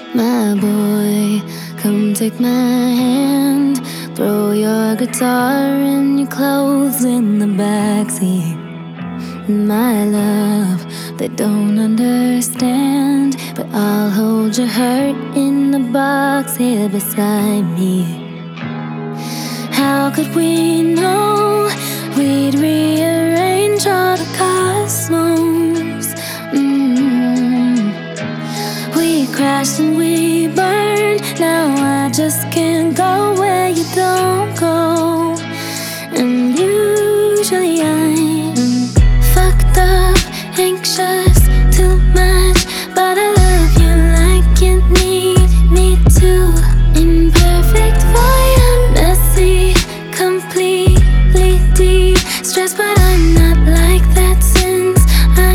My boy, come take my hand. Throw your guitar and your clothes in the backseat. My love, they don't understand, but I'll hold your hurt in the box here beside me. How could we know we'd rearrange all the cosmos? We crashed and we burned. Now I just can't go